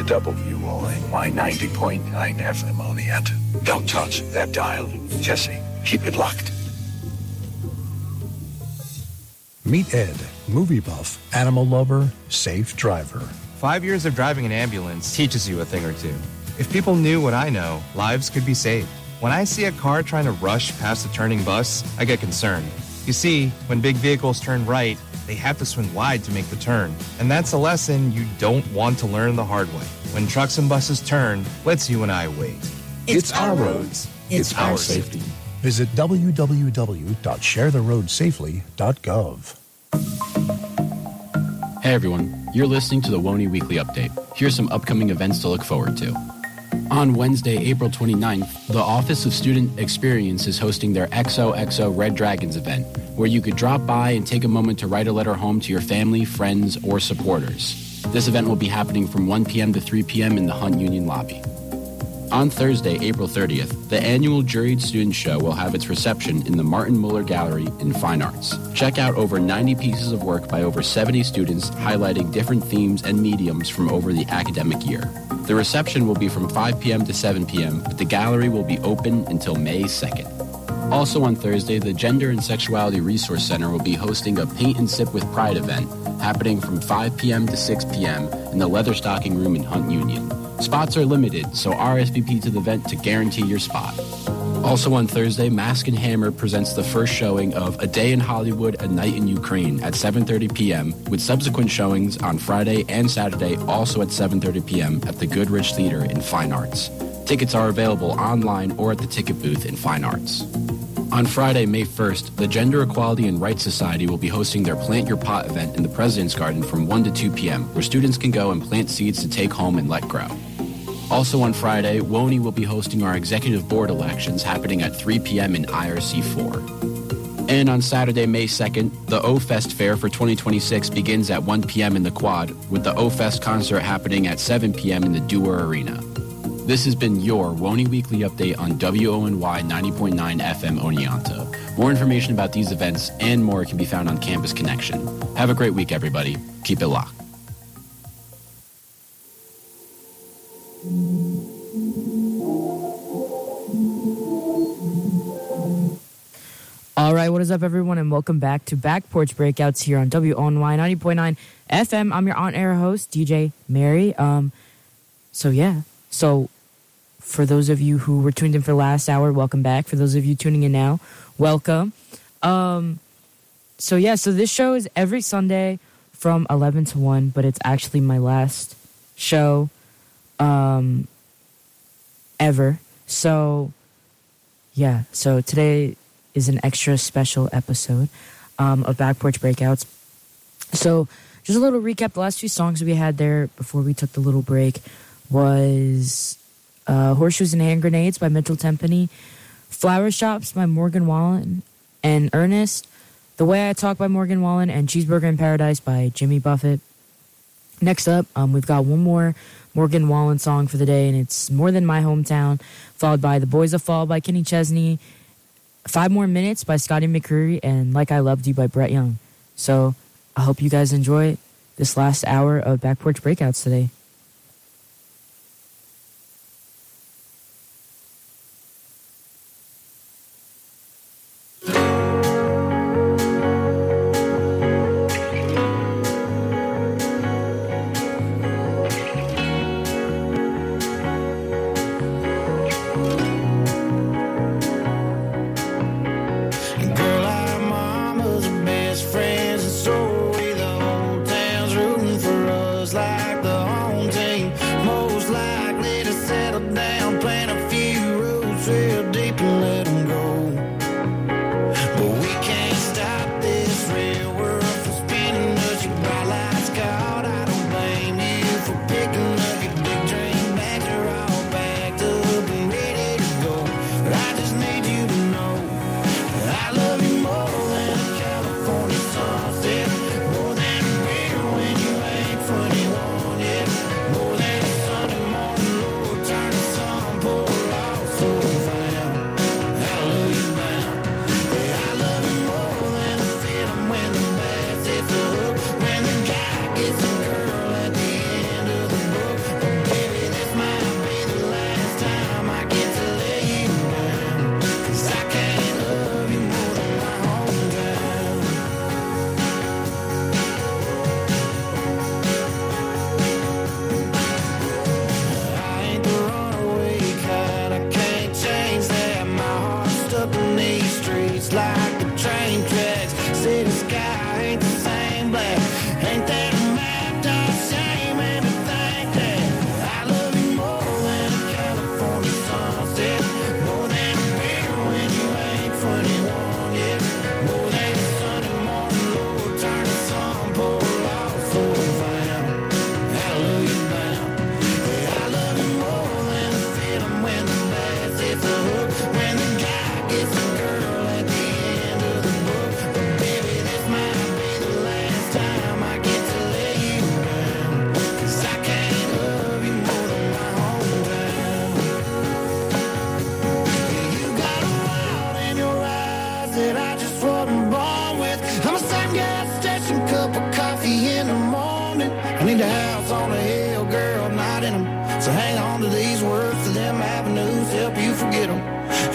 WONY 90.9 FM Oneonta. Don't touch that dial. Jesse, keep it locked. Meet Ed, movie buff, animal lover, safe driver. 5 years of driving an ambulance teaches you a thing or two. If people knew what I know, lives could be saved. When I see a car trying to rush past a turning bus, I get concerned. You see, when big vehicles turn right, they have to swing wide to make the turn. And that's a lesson you don't want to learn the hard way. When trucks and buses turn, let's you and I wait. It's our roads. It's our safety. Visit www.sharetheroadsafely.gov. Hey everyone, you're listening to the WONY Weekly Update. Here's some upcoming events to look forward to. On Wednesday, April 29th, the Office of Student Experience is hosting their XOXO Red Dragons event, where you could drop by and take a moment to write a letter home to your family, friends, or supporters. This event will be happening from 1 p.m. to 3 p.m. in the Hunt Union lobby. On Thursday, April 30th, the annual Juried Student Show will have its reception in the Martin Muller Gallery in Fine Arts. Check out over 90 pieces of work by over 70 students highlighting different themes and mediums from over the academic year. The reception will be from 5 p.m. to 7 p.m., but the gallery will be open until May 2nd. Also on Thursday, the Gender and Sexuality Resource Center will be hosting a Paint and Sip with Pride event happening from 5 p.m. to 6 p.m. in the Leatherstocking Room in Hunt Union. Spots are limited, so RSVP to the event to guarantee your spot. Also on Thursday, Mask and Hammer presents the first showing of A Day in Hollywood, A Night in Ukraine at 7:30 p.m., with subsequent showings on Friday and Saturday also at 7:30 p.m. at the Goodrich Theater in Fine Arts. Tickets are available online or at the ticket booth in Fine Arts. On Friday, May 1st, the Gender Equality and Rights Society will be hosting their Plant Your Pot event in the President's Garden from 1 to 2 p.m., where students can go and plant seeds to take home and let grow. Also on Friday, WONY will be hosting our executive board elections happening at 3 p.m. in IRC 4. And on Saturday, May 2nd, the O-Fest Fair for 2026 begins at 1 p.m. in the Quad, with the O-Fest concert happening at 7 p.m. in the Dewar Arena. This has been your WONY Weekly Update on WONY 90.9 FM Oneonta. More information about these events and more can be found on Campus Connection. Have a great week, everybody. Keep it locked. All right, what is up, everyone, and welcome back to Back Porch Breakouts here on WONY 90.9 FM. I'm your on-air host, DJ Mary. So for those of you who were tuned in for last hour, welcome back. For those of you tuning in now, welcome. So this show is every Sunday from 11 to 1, but it's actually my last show ever. So today is an extra special episode of Back Porch Breakouts. So just a little recap. The last few songs we had there before we took the little break was Horseshoes and Hand Grenades by Mitchell Tempany, Flower Shops by Morgan Wallen and Ernest, The Way I Talk by Morgan Wallen, and Cheeseburger in Paradise by Jimmy Buffett. Next up, we've got one more Morgan Wallen song for the day, and it's More Than My Hometown, followed by The Boys That Fall by Kenny Chesney, 5 More Minutes by Scotty McCreery, and Like I Loved You by Brett Young. So I hope you guys enjoy this last hour of Back Porch Breakouts today.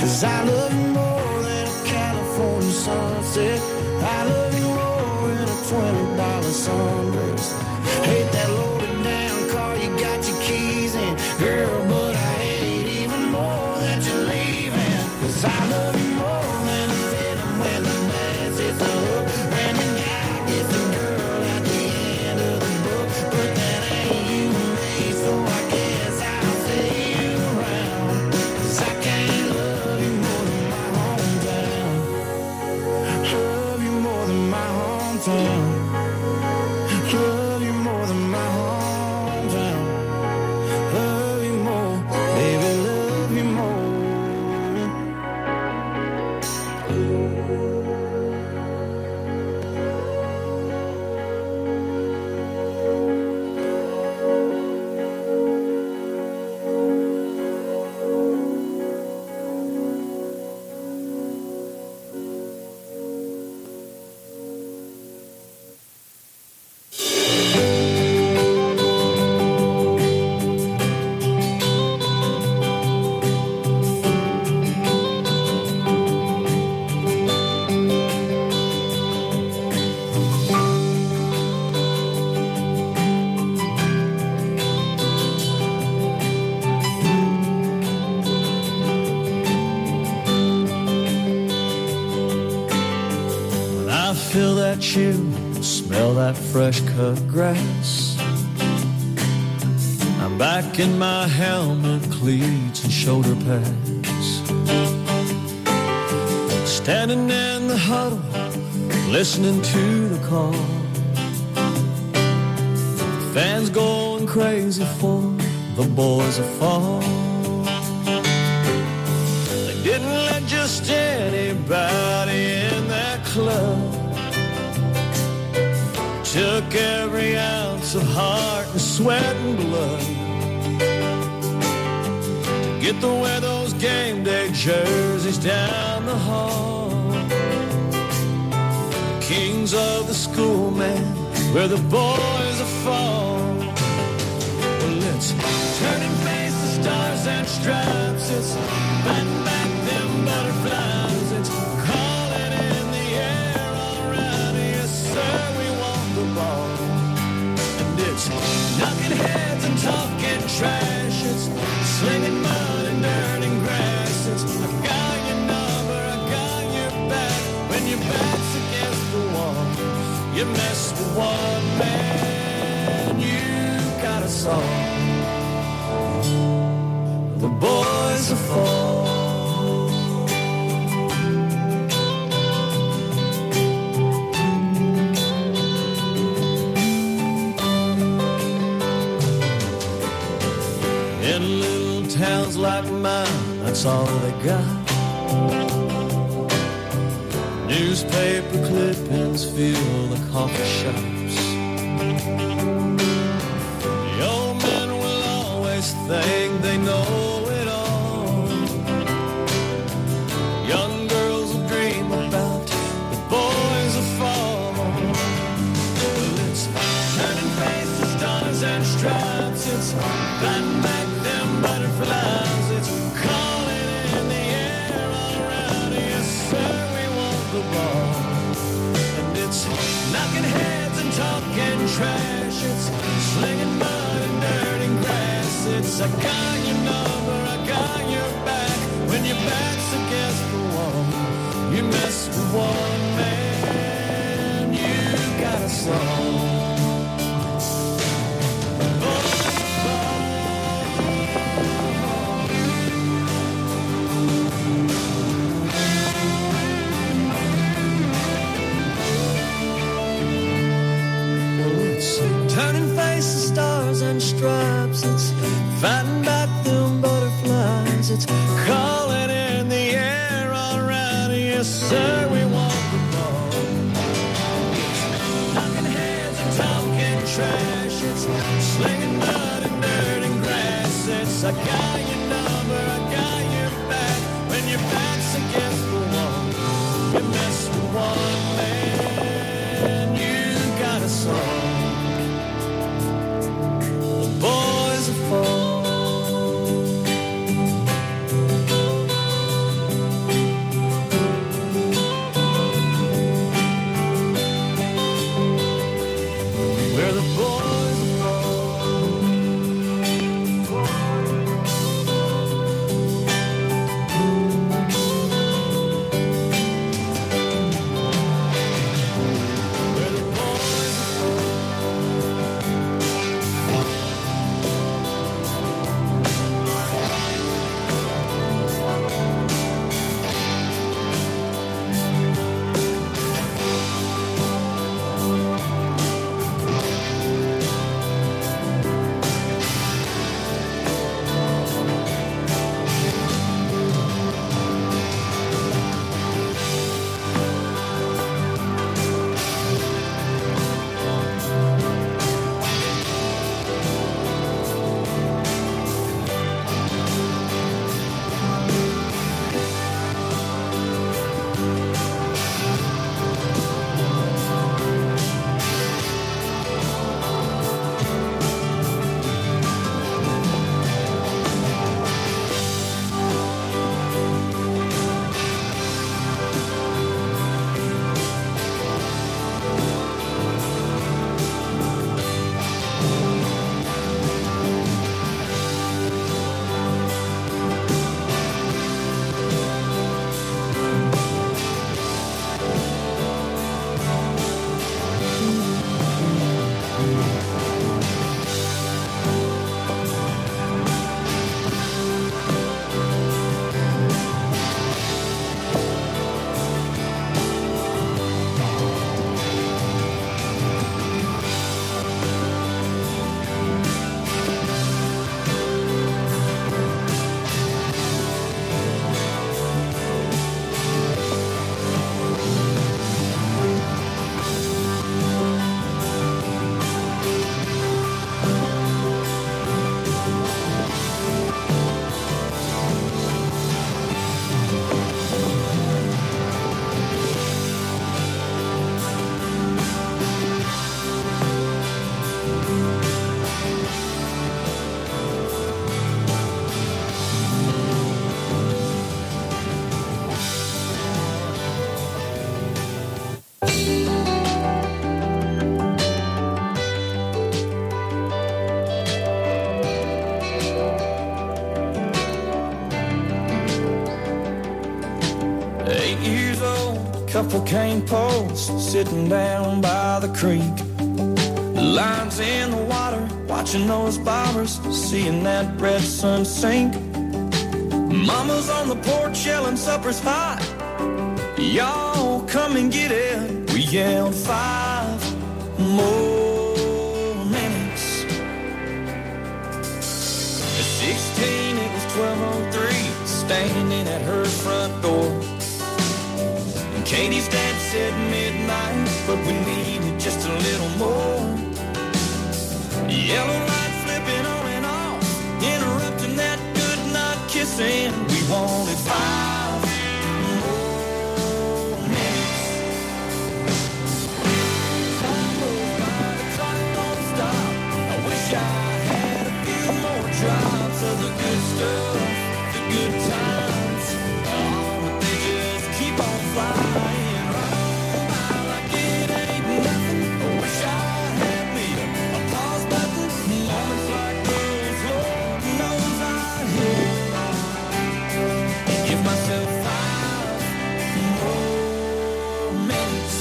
'Cause I love you more than a California sunset. I love you more than a $20 sundress. Hate that loaded down car you got your keys in, girl, but I hate even more that you're leaving. 'Cause I love you more than a feeling when the man's hit the hook, when the guy gets the girl at the end of the book. But that ain't you and me, so I guess I'll stay around. 'Cause I can't love you more than my hometown. Love you more than my hometown. Love you more than my hometown. Love you more, baby, love you more. When I feel that chill, smell that fresh cut grass, I'm back in my helmet, cleats, and shoulder pads. Standing in the huddle, listening to the call. Fans going crazy for the boys of fall. They didn't let just anybody in that club. Took every ounce of heart and sweat and blood to get to wear those game day jerseys down the hall. Kings of the school, man, where the boys are fall. Well, let's turn and face the stars and stripes. It's fighting back them butterflies. It's calling in the air all around. Yes, sir, we want the ball. And it's knocking heads and talking trash. It's slinging mud and dirt and grass. It's I got your number, I got your back. When your back's against the wall, you mess with one man, you got us all. The boys are fall. In little towns like mine, that's all they got. Newspaper clippings fill the coffee shops. The old men will always think they know it all. Young girls will dream about the boys of fall. Well, it's turning face to stars and stripes. It's fighting back them butterflies. It's calling in the air all around. Yes, sir, we want the ball. And it's knocking heads and talking trash. It's slinging mud and dirt and grass. It's I got your number, I got your back. When your back's against the wall, you mess with one man, you got a song. Turning faces, stars and stripes. It's fighting back couple cane poles sitting down by the creek. Lines in the water, watching those bobbers, seeing that red sun sink. Mama's on the porch yelling supper's hot. Y'all come and get it. We yelled 5 more minutes. At 16 it was 12:03, standing at her front door. And Katie's dad said midnight, but we needed just a little more. Yellow light flipping on and off, interrupting that good night kissing. We wanted 5 more minutes. Time goes by, the clock don't stop. I wish I had a few more drops of the good stuff, the good times. Oh, but they just keep on flying right on by like it ain't nothing. I wish I had me a pause button. Moments like those, Lord knows I'd hit. Give myself 5 more minutes.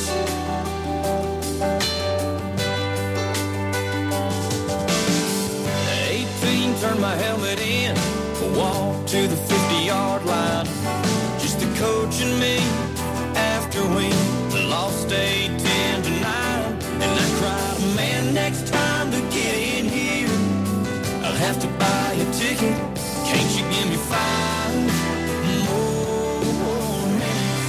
18, turned my helmet in, walked to the 50-yard line. Just the coach and me after we lost 8-10 to 9. And I cried, man, next time to get in here, I'll have to buy a ticket. Can't you give me 5 more minutes?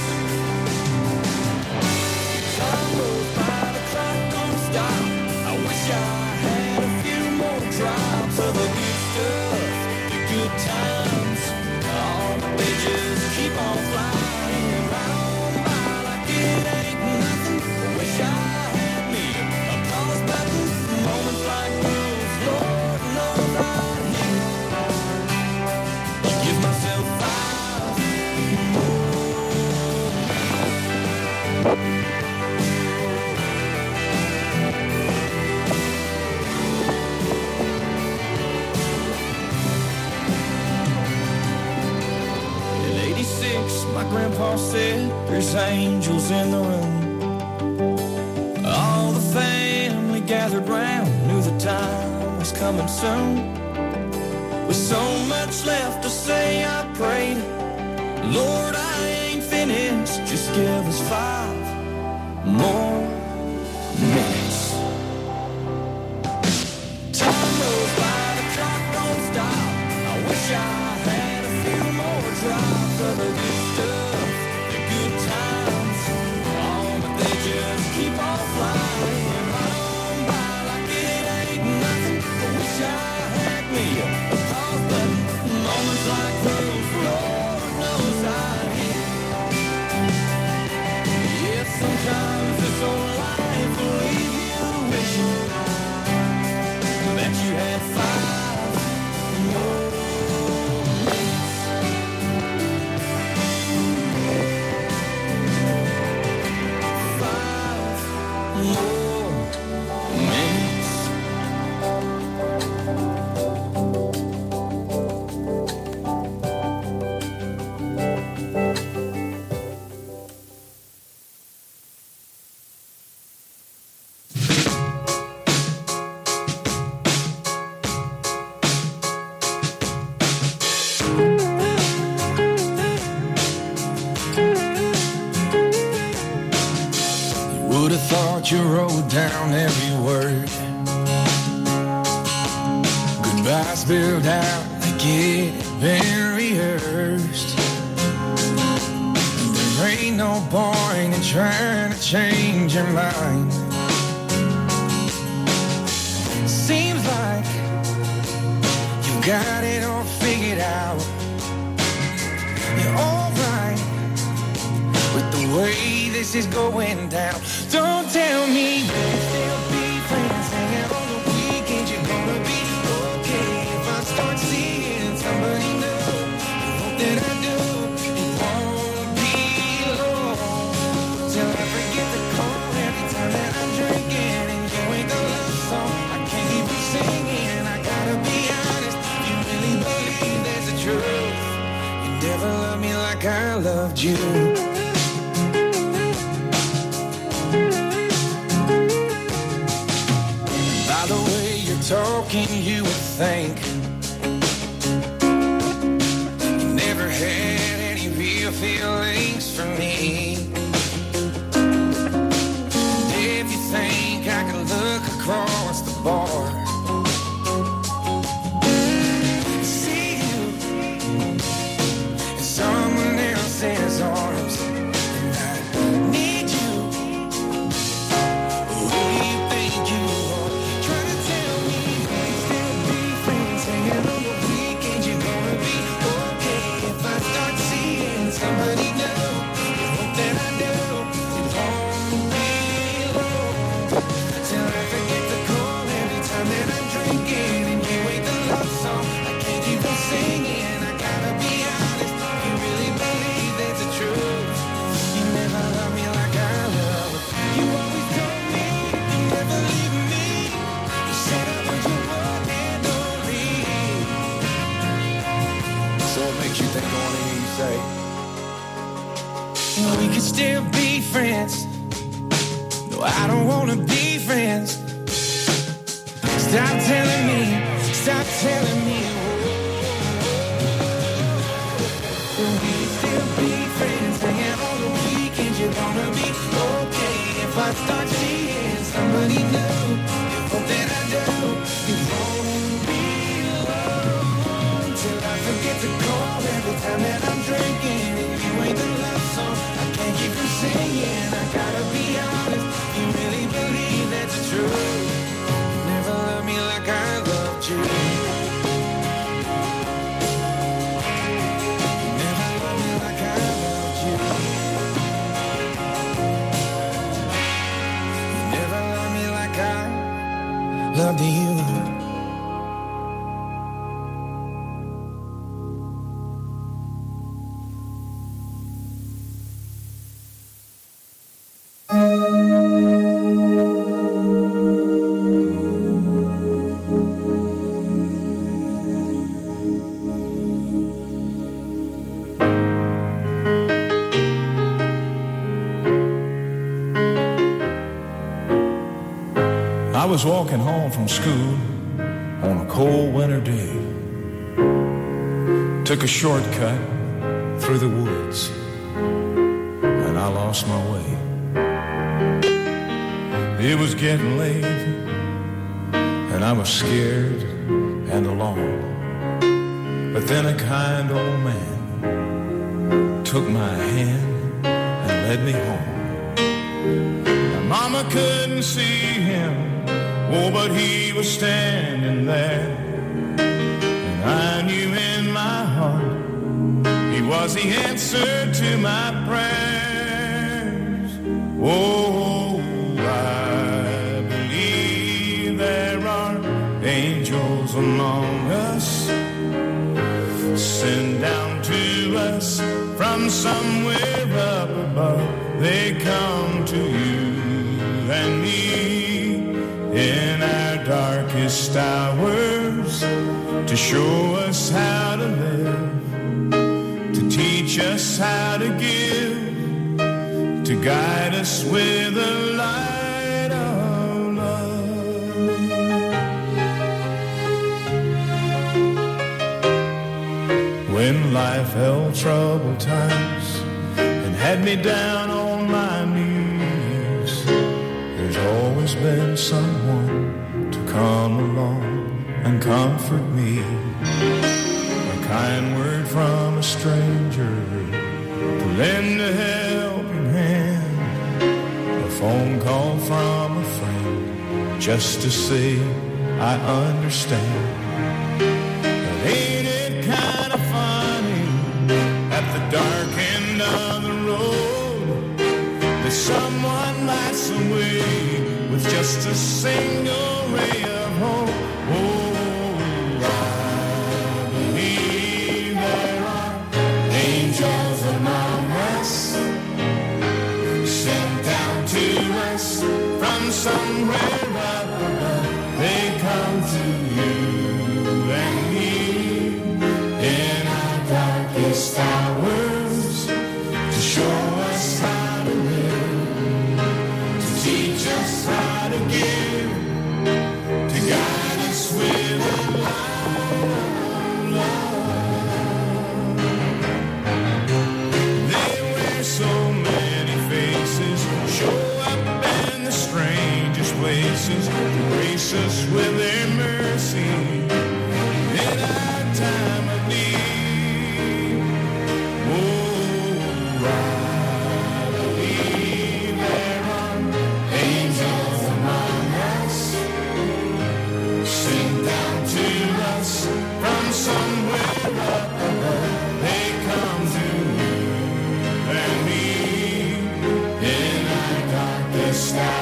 Time goes by, the clock don't stop. I wish I had a few more drops of the good stuff, the good times. Oh, but they just keep on flying right on by like it ain't nothing. I wish I had me a pause button. Moments like those, Lord knows I'd hit. Give myself 5 more. In '86, my grandpa said there's angels in the room. All the family gathered round, knew the time was coming soon. With so much left to say, I prayed, Lord, I ain't finished. Just give us 5 more minutes. Time goes by, the clock don't stop. I wish I had a few more drops of the good stuff, the good times. Oh, but they just keep on flying right on by like it ain't nothing. I wish I had me a pause button. Moments like those, Lord knows I'd hit. Yeah, sometimes this old life will leave you wishing that you had 5 more minutes. 5 more minutes. Would have thought you wrote down every word. Goodbyes spilled out like it had been rehearsed. There ain't no point in trying to change your mind. Seems like you got it all figured out. You're alright with the way this is going down. Don't tell me we'll still be friends, hanging on the weekend. You're gonna be okay if I start seeing somebody new. I hope that I do. It won't be long till I forget to call every time that I'm drinking and you ain't the love song I can't even sing in. I gotta be honest, you really believe there's a truth. You never loved me like I loved you. talking, you would think you never had any real feelings for me. If you think I could look across the bar, see you in someone else's arms, and I need you. Who do you think you are? Trying to tell me we still be friends, hanging on the weekend. You're gonna be okay if I start seeing somebody new. You hope that I do. It won't be long till I forget to call every time that I'm drinking, and you ain't the love song I can't keep on singing. I gotta be honest, you really believe that's the truth. You never love me like I love. You always told me you never leave me. You said I was your one and only. So what makes you think I wanna hear you say we could still be friends? No, I don't wanna be friends. Stop telling me, stop telling me. We could still be friends, hanging on the weekends. You're gonna be okay if I start seeing somebody new. You hope that I do. It won't be long till I forget to call every time that I'm drinking, and you ain't the love song I can't keep from singing. I gotta be honest, you really believe that's the truth. You never loved me like I loved you. You never loved me like I loved you. You never loved me like I loved you. I was walking home from school on a cold winter day. Took a shortcut through the woods, and I lost my way. It was getting late, and I was scared and alone. But then a kind old man took my hand and led me home. Now, Mama couldn't see him, oh, but he was standing there. And I knew in my heart he was the answer to my prayers. Oh, I believe there are angels among us, sent down to us from somewhere up above. They come to you and me in our darkest hours to show us how to live, to teach us how to give, to guide us with the light of love. When life held troubled times and had me down on my knees, there's always been someone to come along and comfort me. A kind word from a stranger to lend a helping hand, a phone call from a friend just to say I understand. But ain't it kind of funny at the dark end of the road that someone lights the way with just a single ray of hope? Oh, I believe there are angels among us, sent down to us from somewhere up above. They come to you and me in our darkest hours to show us how to live, to teach us how to give, to guide us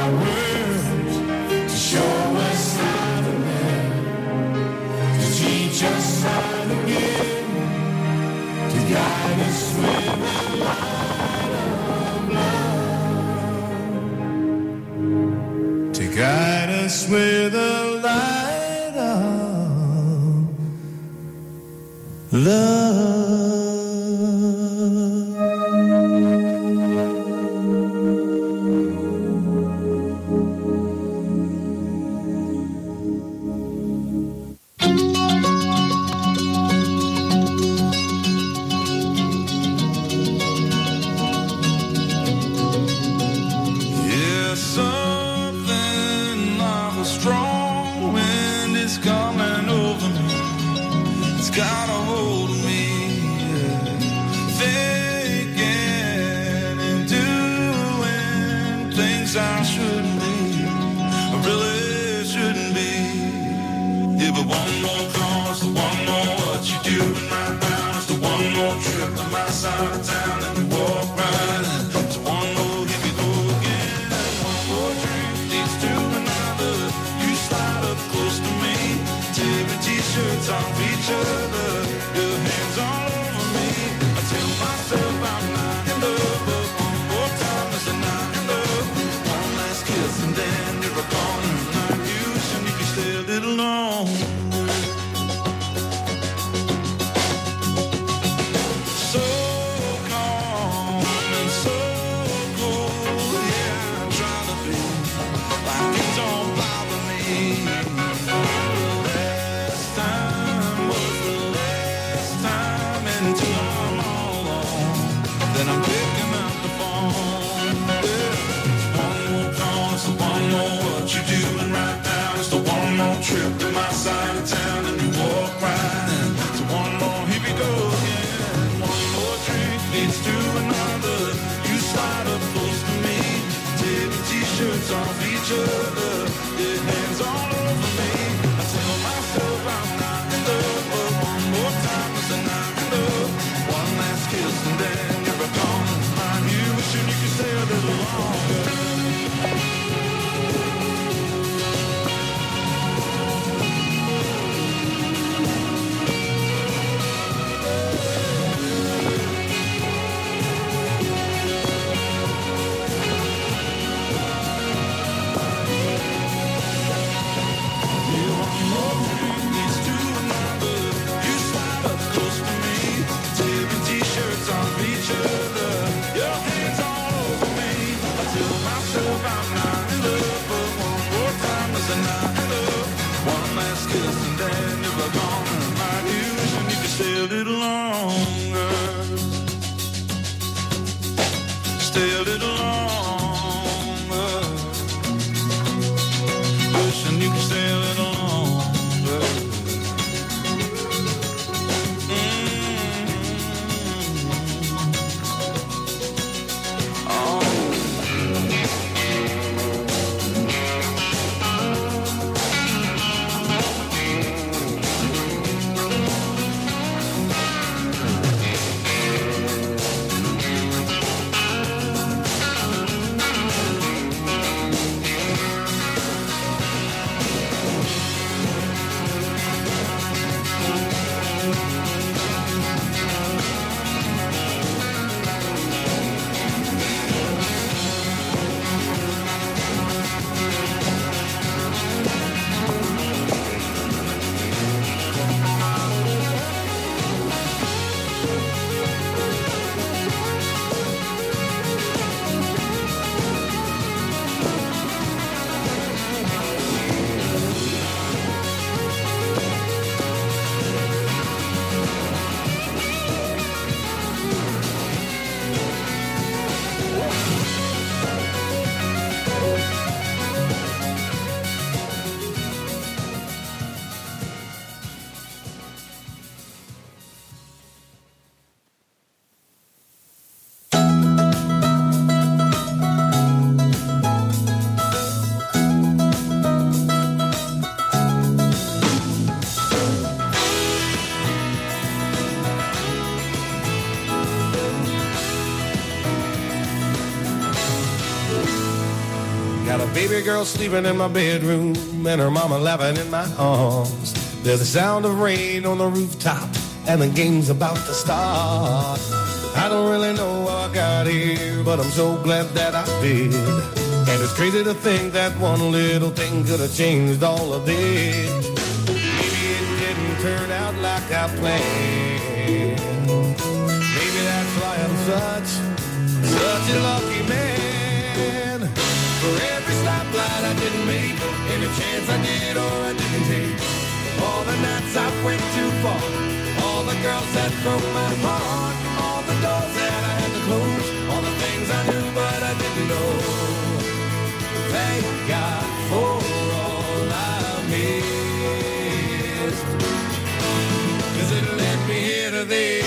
our words to show us how to live, to teach us how to give, to guide us with the light of love, to guide us with the light of love. Got a baby girl sleeping in my bedroom and her mama laughing in my arms. There's the sound of rain on the rooftop and the game's about to start. I don't really know how I got here, but I'm so glad that I did. And it's crazy to think that one little thing could have changed all of this. Maybe it didn't turn out like I planned. Maybe that's why I'm such a lucky man. For every stoplight I didn't make, every chance I did or I didn't take, all the nights I went too far, all the girls that broke my heart, all the doors that I had to close, all the things I knew but I didn't know. Thank God for all I missed, 'cause it led me here to this.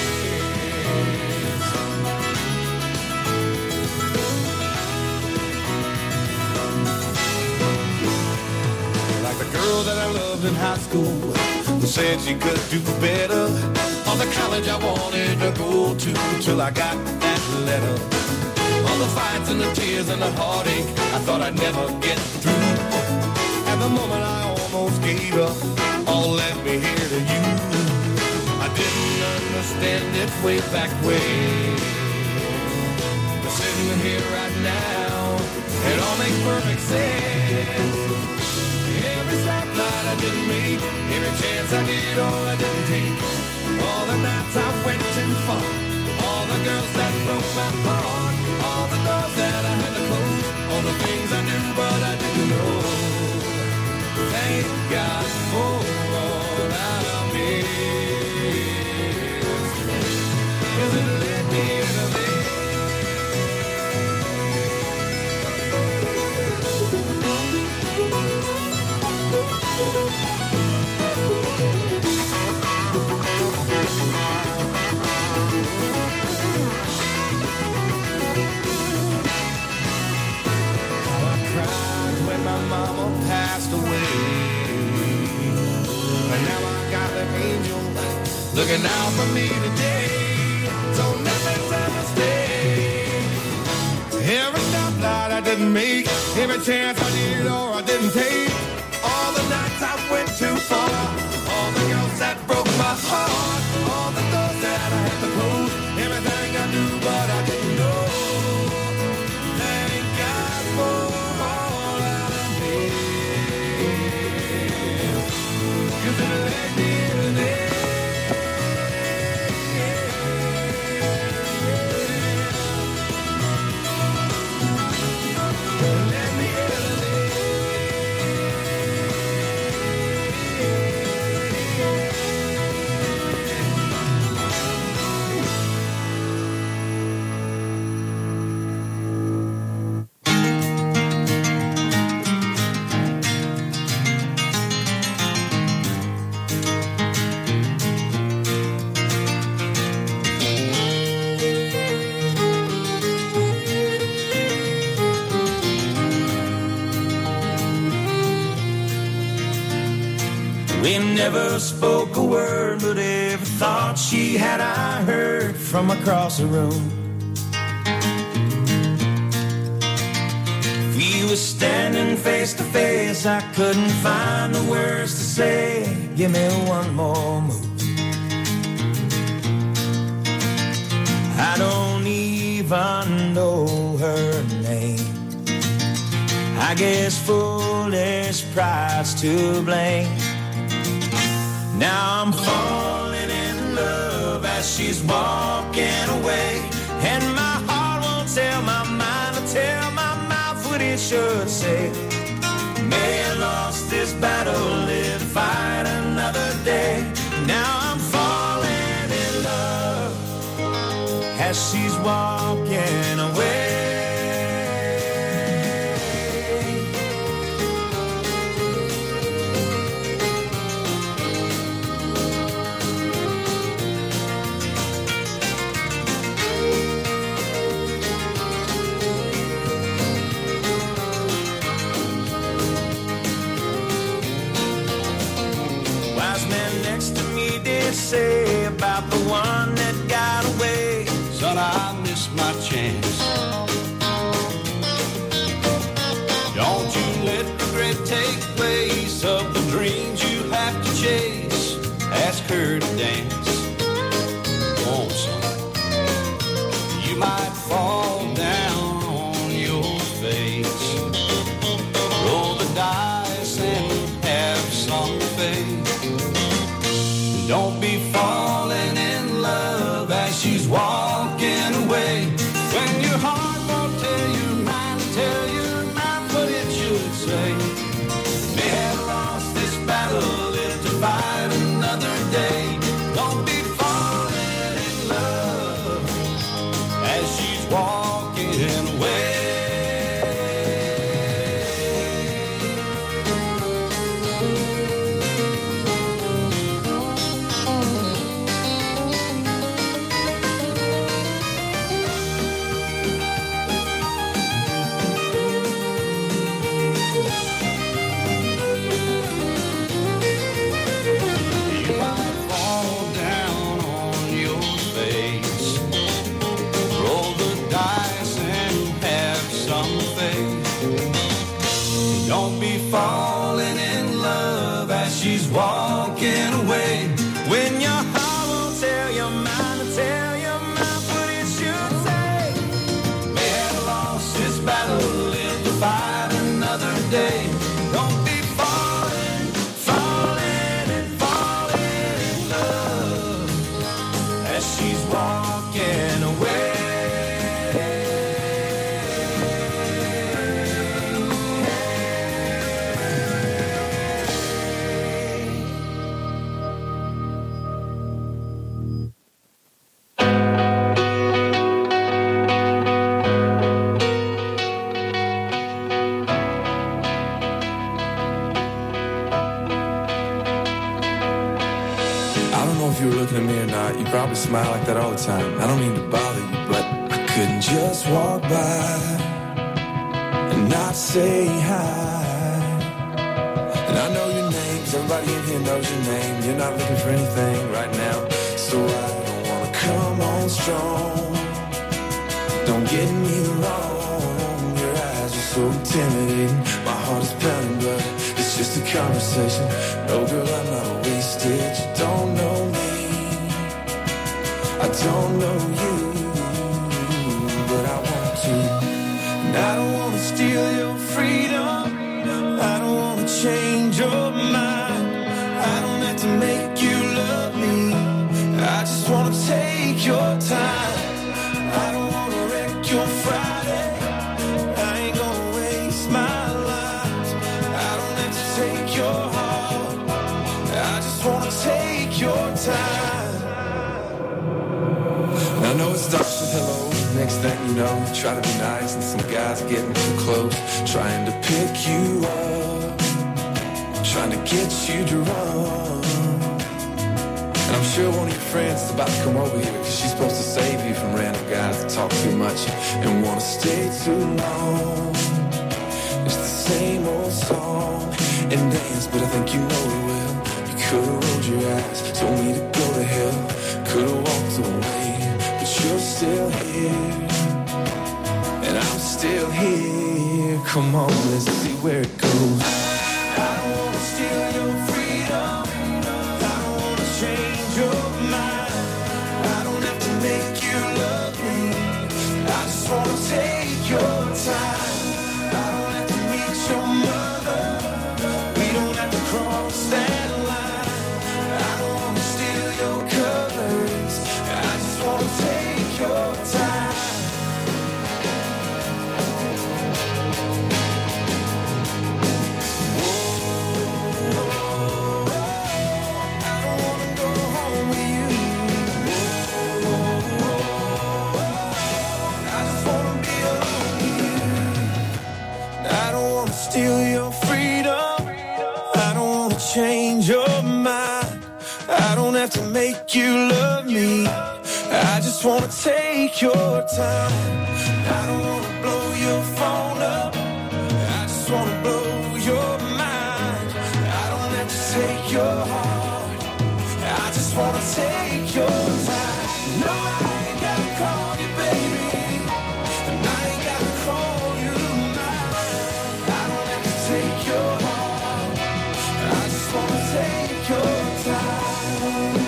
Like the girl that I loved in high school, who said she could do better, or the college I wanted to go to, till I got that letter. All the fights and the tears and the heartache I thought I'd never get through. At the moment I almost gave up, all led me here to you. I didn't understand it way back when, but sitting here right now, it all makes perfect sense. Every stoplight I didn't make, every chance I did or I didn't take, all the nights I went too far, all the girls that broke my heart, all the doors that I had to close, all the things I knew but I didn't know. Thank God for all I missed, 'cause it led me to this. My mama passed away, and now I got an angel looking out for me today. So nothing's a mistake. Every stoplight I didn't make, every chance I did or I didn't take, all the nights I went too far, all the girls that broke my heart, all the doors that I had to close, everything I knew but I didn't know. Thank God for all I missed, 'cause it led me to this. We never spoke a word, but every thought she had I heard from across the room. We were standing face to face, I couldn't find the words to say, give me one more move. I don't even know her name, I guess foolish pride's to blame. Now I'm falling in love as she's walking away, and my heart won't tell my mind to tell my mouth what it should say. May have lost this battle, live to fight another day. Now I'm falling in love as she's walking away. Say about the one that got away, son, I missed my chance. Don't her to dance. Want some? You might fall down on your face. Roll the dice and have some faith. Don't be falling in love as she's walking away. When your heart won't tell your mind, tell your mind what it should say. May have lost this battle, live to fight another day. Don't be falling in love as she's walking away. Falling in love as she's walking away. When your heart won't tell your mind, tell your mind what it should say. May have lost this battle, live to fight another day. Don't be falling, falling and falling in love as she's walking away. You probably smile like that all the time. I don't mean to bother you, but I couldn't just walk by and not say hi. And I know your name, 'cause everybody in here knows your name. You're not looking for anything right now, so I don't wanna come on strong. Don't get me wrong, your eyes are so intimidating. My heart is pounding, but it's just a conversation. No, girl, I'm not wasted. You don't know me, I don't know you, but I want to. And I don't want to steal your freedom, I don't want to change your mind. I don't have to make you love me, I just want to take your time. I don't want to wreck your Friday, I ain't gonna waste my life. I don't have to take your heart, I just want to take your time. I know it starts with hello. Next thing you know, you try to be nice and some guys are getting too close, trying to pick you up, trying to get you drunk. And I'm sure one of your friends is about to come over here, 'cause she's supposed to save you from random guys that talk too much and want to stay too long. It's the same old song and dance, but I think you know it well. You could've rolled your eyes, told me to go to hell, could've walked away, but you're still here, and I'm still here. Come on, let's see where it goes. I don't wanna steal your freedom, I don't wanna change your mind. I don't have to make you love me, I just wanna take your time. I don't have to meet your mother, we don't have to cross that line. I don't wanna steal your colors, I just wanna take your time. Steal your freedom, I don't wanna change your mind. I don't have to make you love me, I just wanna take your time. I don't wanna blow your phone up, I just wanna blow your mind. I don't have to take your heart, I just wanna take your time. No, I ain't gotta call you baby, and I ain't gotta call you mine. I don't have to take your heart, I just wanna take your time.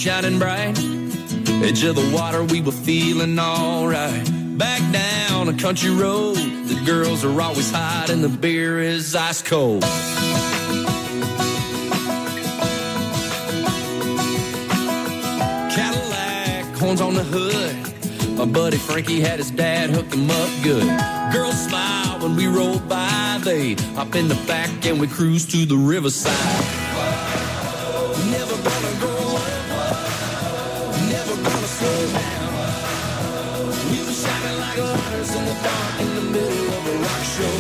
shining bright. Edge of the water, we were feeling alright. Back down a country road, the girls are always hot and the beer is ice cold. Cadillac, horns on the hood. My buddy Frankie had his dad hook him up good. Girls smile when we roll by. They hop in the back and we cruise to the riverside. Never gonna grow up, never gonna slow down. We were shining like lighters in the dark in the middle of a rock show.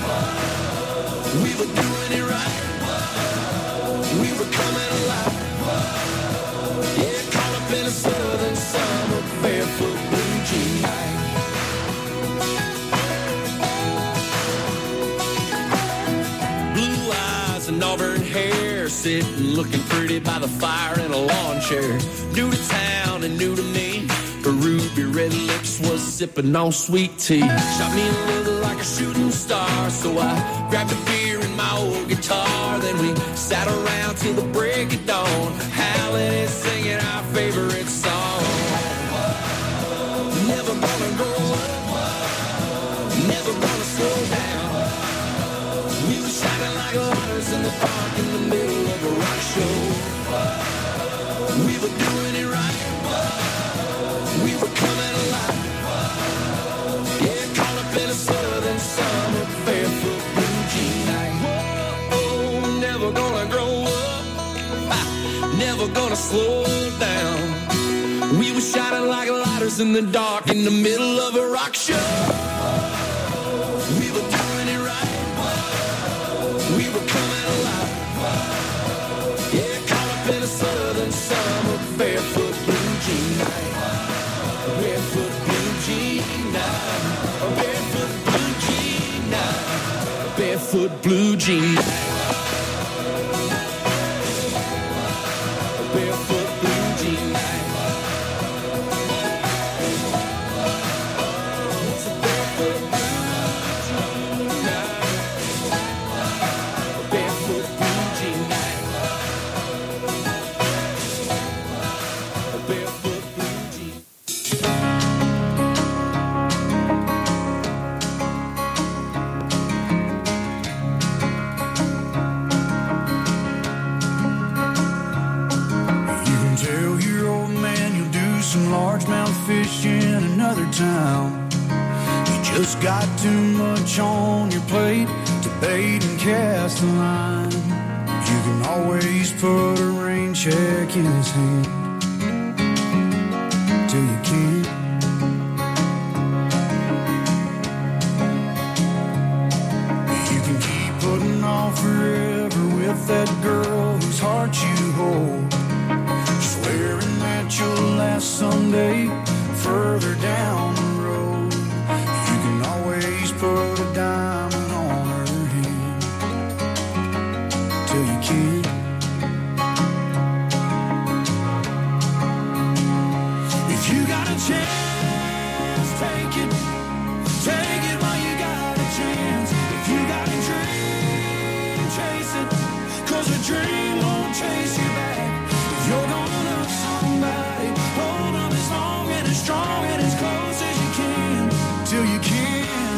We were doing it right, we were coming alive. Yeah, caught up in a southern summer, barefoot blue jean night. Blue eyes and auburn hair, sitting looking pretty by the fire in a lawn chair. New to town and new to me, her ruby red lips was sipping on sweet tea. Shot me a look like a shooting star, so I grabbed a beer and my old guitar. Then we sat around till the break of dawn, howling and singing our favorite song. Never gonna grow up, never gonna slow down. We were shining like lighters in the park in the middle of a rock show. We were doing it right, we were coming alive. Yeah, caught up in a southern summer, barefoot blue jean night. Whoa, never gonna grow up, never gonna slow down. We were shining like lighters in the dark in the middle of a rock show. We were doing it right, we were coming alive. Yeah, caught up in a southern summer, barefoot blue jean night. Barefoot blue jean night. Barefoot blue jean night. Barefoot blue jean night. Barefoot blue jean night. It's a barefoot blue jean night. Barefoot blue jean night. Barefoot blue jean. You can tell your old man you'll do some largemouth fish in another town. You just got too much on your plate to bait and cast the line. You can always put a rain check in his hand till you can't. You can keep putting off forever with that girl whose heart you hold, swearing that you'll last someday further down the road. You can always put a diamond on her hand till you can't. If you got a chance, take it. Take it while you got a chance. If you got a dream, chase it. 'Cause a dream won't chase you back. If you're gonna love somebody, hold on as long and as strong and as close as you can till you can.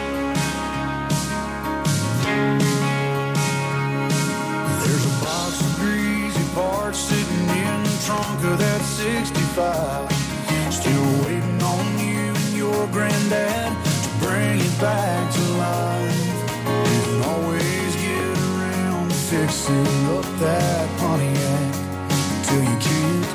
There's a box of greasy parts sitting in the trunk of that 65, still waiting on you and your granddad to bring it back to life. You can always get around to fixing up that Pontiac till you can't.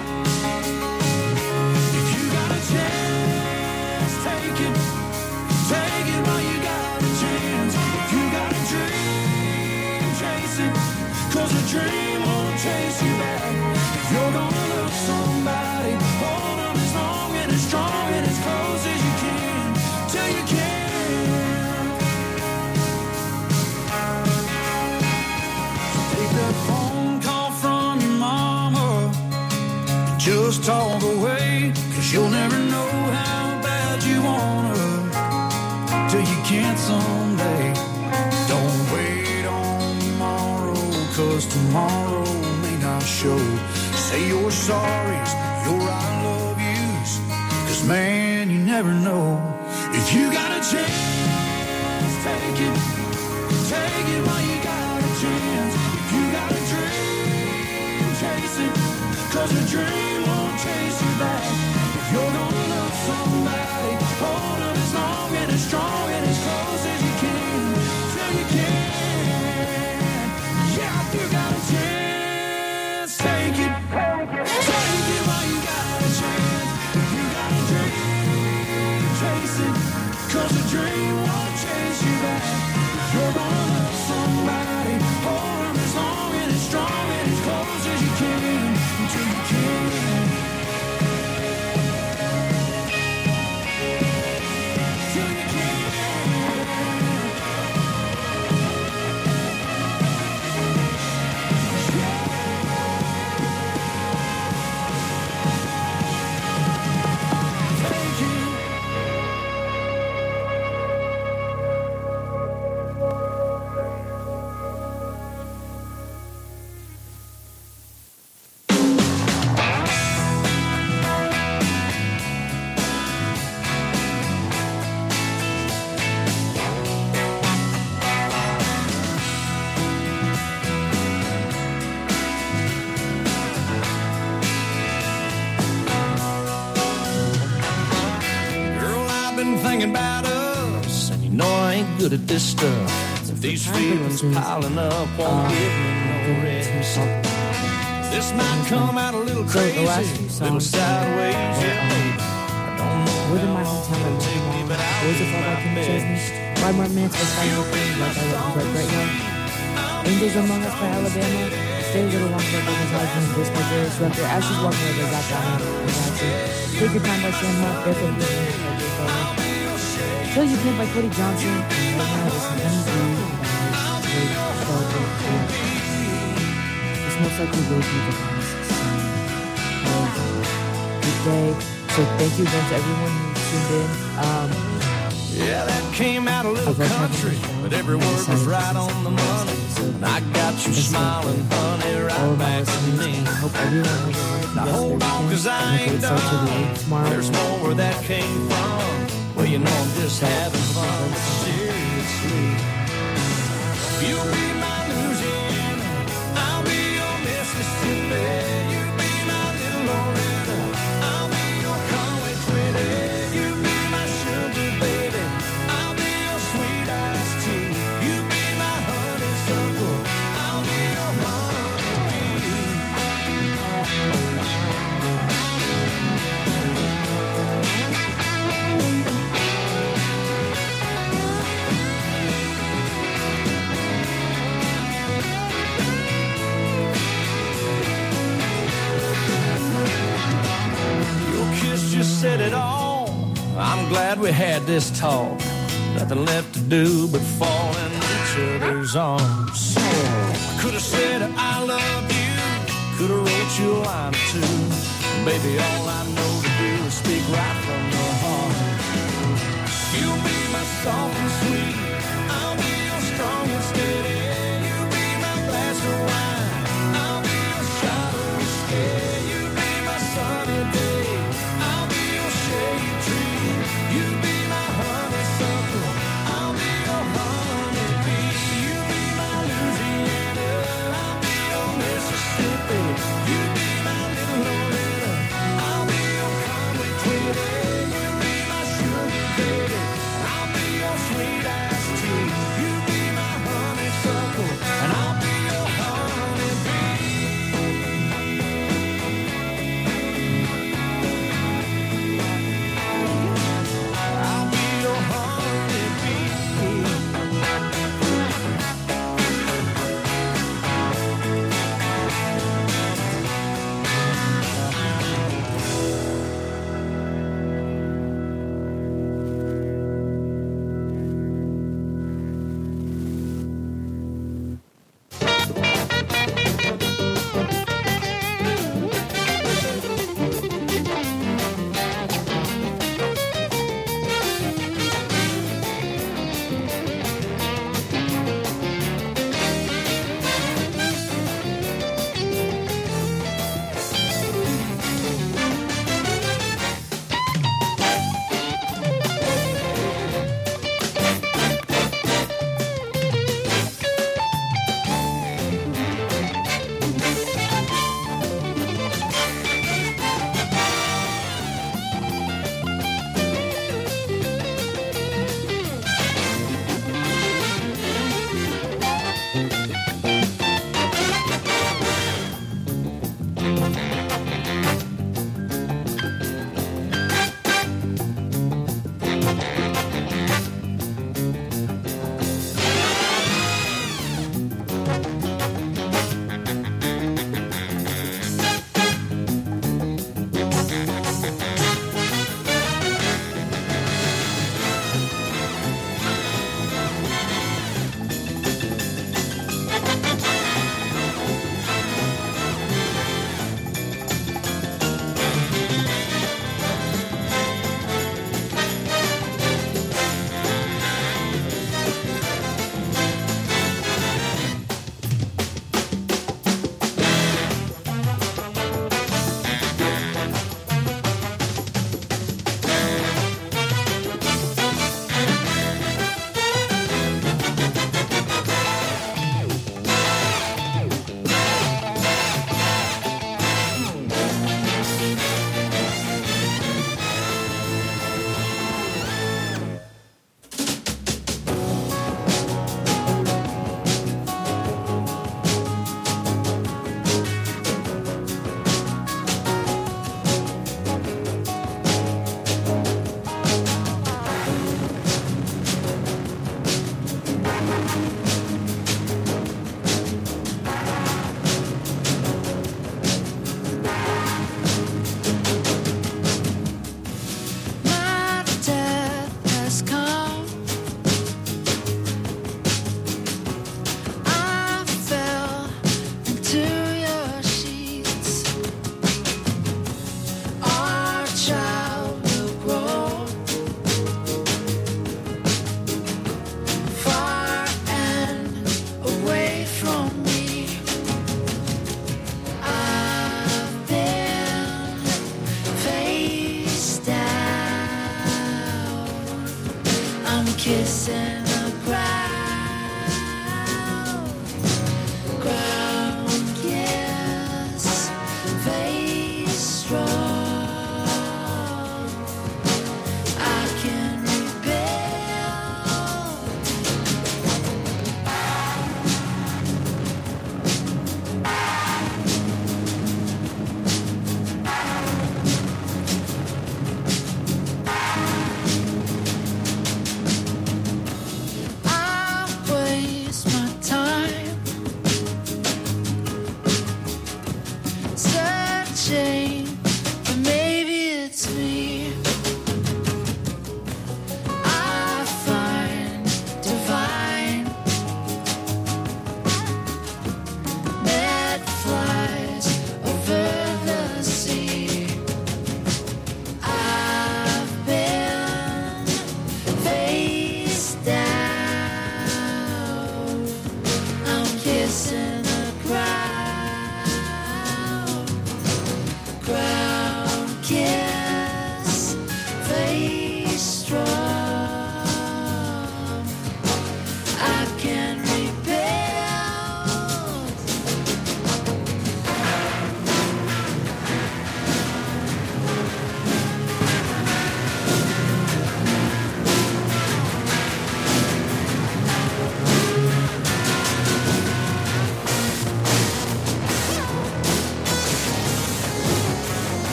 If you got a chance, take it. Take it while you got a chance. If you got a dream, chase it. 'Cause a dream won't chase you back. If you're gonna love somebody, hold on as long and as strong and as close as you can till you can. Take that phone call from your mama and just talk away. 'Cause you'll never know how bad you want her till you can't someday. Don't wait on tomorrow, 'cause tomorrow may not show. Say your sorries, your I love yous. 'Cause man, you never know. If you got a chance, take it. Take it while you got a chance. If you got a dream, chase it. 'Cause a dream won't chase you back. If you're gonna love somebody, hold them as long and as strong and as close as you can. Till you can. Yeah, if you got a chance, take it. Take it while you got a chance. If you got a dream, chase it. 'Cause a dream won't chase you back. If you're gonna love somebody, hold them as long and as strong and as close as you can. Until you can. Good at this stuff. These feelings piling up won't give me no rest. This might come out a little crazy, little sideways. I don't know within my hometown of Baltimore. Always a fallback in the chase. By my man's by Simon Queen, like I love right now. Angels Among Us by Alabama. Stay a little longer than his life and this my favorite record. Ashes Walking Over Zach Brown. Take Your Time by Sam Huff. Barefoot Blue. Till You Can by Cody Johnson. And right now it's MD. This most likely will be the last song of the day. So thank you again to everyone who tuned in. Yeah, that came out a little country, but every word was right on the money. And I got you smiling, honey, right back to me. I hope everyone has a now hold on, 'cause I ain't done. There's more where that came from. Well, you know I'm just having fun, seriously. You'll be my Louisiana, I'll be your Mississippi. You be my little Loretta, I'll be your Conway Twitty. You be my sugar baby, I'll be your sweet iced tea. You be my honeysuckle, I'll be your honeybee. Just said it all. I'm glad we had this talk. Nothing left to do but fall in each other's arms. I could have said I love you, could have wrote you a line or two. Baby, all I know to do is speak right from the heart. You'll be my soft and sweet, I'll be your strong and steady. You'll be my glass of wine, I'll be your shot of whiskey. You'll be my sunny day, you be my honeysuckle, I'll be your honeybee. You be my Louisiana, I'll be your Mississippi. You be my little Loretta, I'll be your Conway Twitty. You be my sugar baby, I'll be your sweet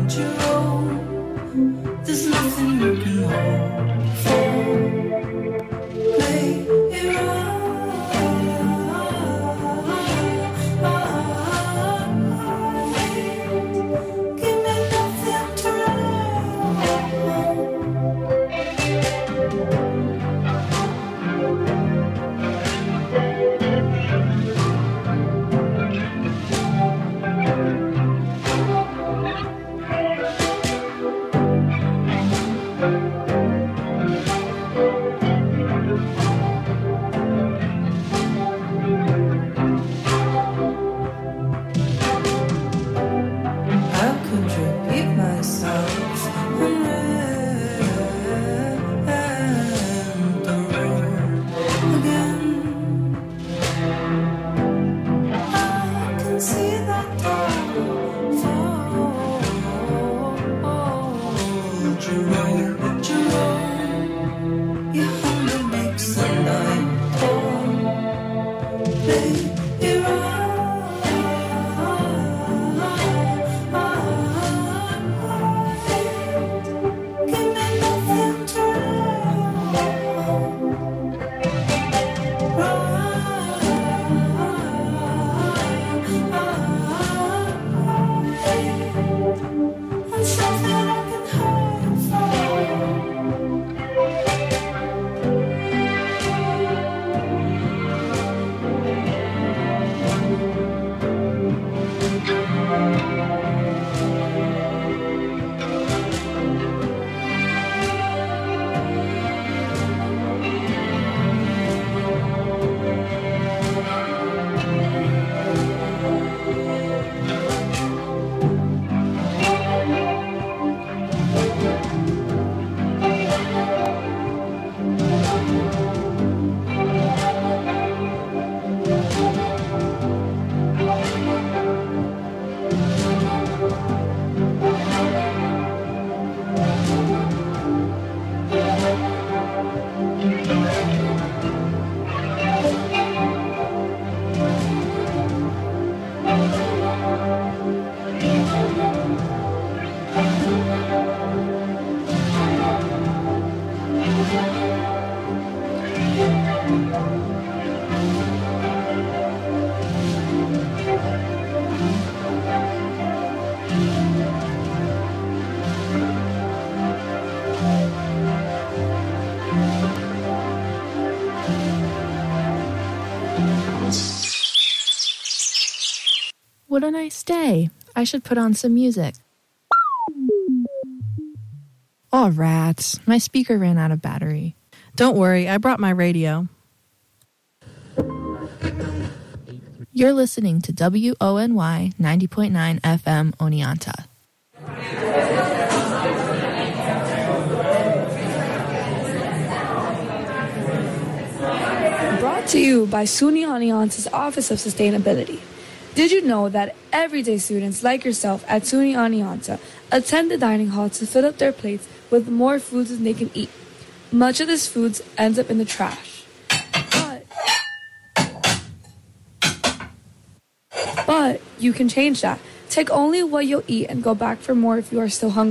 There's nothing you can hope for. Play it right. Give me nothing to What a nice day. I should put on some music. Oh, rats. My speaker ran out of battery. Don't worry, I brought my radio. You're listening to WONY 90.9 FM Oneonta. Brought to you by SUNY Oneonta's Office of Sustainability. Did you know that everyday students like yourself at SUNY Oneonta attend the dining hall to fill up their plates with more foods than they can eat? Much of this food ends up in the trash. But you can change that. Take only what you'll eat and go back for more if you are still hungry.